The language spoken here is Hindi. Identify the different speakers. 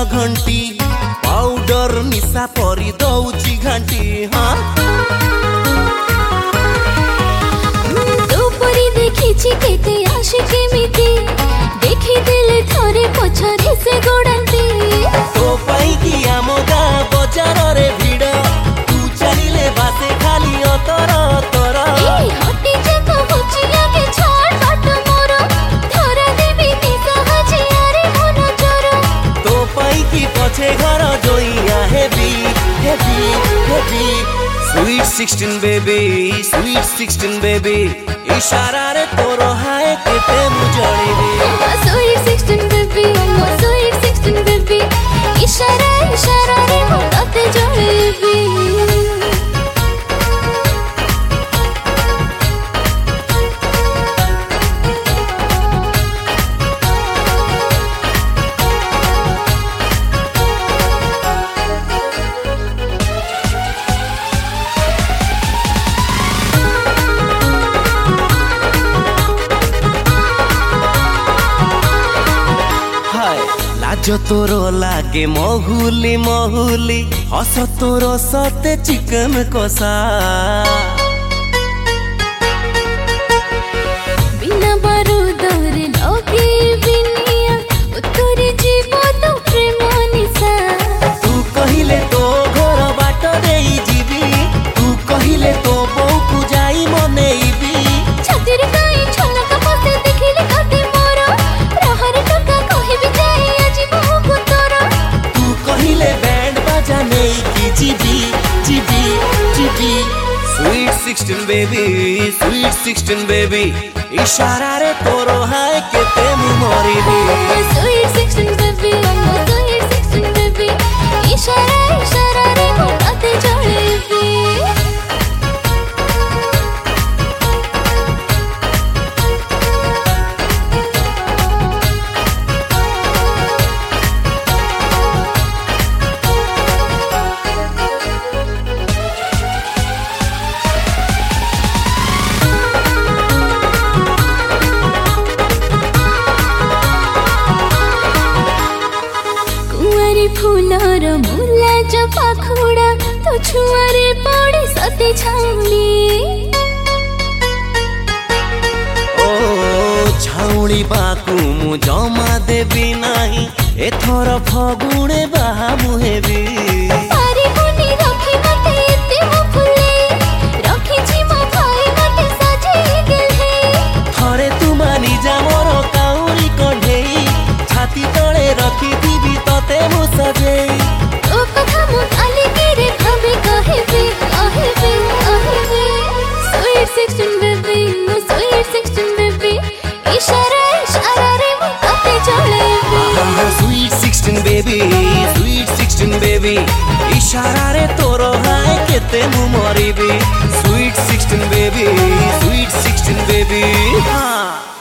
Speaker 1: घंटी पाउडर निशा परी दौची घंटी हाँ
Speaker 2: दोपरी देखिछि केते आशे केमिति देखि देले थरे पछरे से गोडंती
Speaker 1: तो पाई कि आम गाँ बजार रे भिड़ तू चलिले बासे खाली अतर अतर
Speaker 2: ए हटी जे को बुचिया के छाड़ बाट मोर धरा देबी निशा हजिया रे मन जोर
Speaker 1: तो पाई कि पछे घर जोइया heavy heavy heavy sweet 16 baby sweet 16 baby इशारा रे तोरो हाय केते मुजळीबी
Speaker 2: स्वीट 16 बेबी मो स्वीट 16 बेबी इशारा इशारा रे मो तते जळेबी
Speaker 1: लाज तोरो लागे महुली महुली हस तोरो सते चिकन कषा
Speaker 2: बिना बारूदर लगे बिनिया उतरी जीव तो प्रेम निशा
Speaker 1: तू कहिले तो घर बाट देई जीवी तू कहिले तो बौ को जाई मनेइबी
Speaker 2: छातिर गाई छलक पते देखिले कते मोर प्रहर टका कहिबी जाई आजी बहु को तोर
Speaker 1: तू कहिले बैंड बाजा नहीं की जीवी जीवी जीवी स्वीट 16 बेबी स्वीट 16 बेबी इशारा रे तोरो हाय केते मु मरिबी
Speaker 2: स्वीट 16 बेबी मो स्वीट 16 बेबी इशारा इशारा रे मो तते जळेबी फूलर मुला जो पाखुड़ा तो छुआरे पड़े सते छाउली
Speaker 1: ओ छाउली बाकू मु जमा देबी नाही एथर फगुणे बाहा मुहेबी
Speaker 2: पारी बुनी रखी मते एते मो फुले रखी छी मो भाई मते सजे गेले
Speaker 1: थरे तुमानी जा मोर काउरी कढेई छाती तळे रखी दीबी तते मु सजेई
Speaker 2: ओ कथा मो आले केरे भाबे कहेबे कहेबे कहेबे स्वीट 16 बेबी मो स्वीट 16 बेबी इशारा इशारा रे मो तते जळेबी
Speaker 1: स्वीट 16 बेबी स्वीट 16 बेबी इशारा रे तोरो हाय केते मु मरिबी स्वीट 16 बेबी स्वीट 16 बेबी हाँ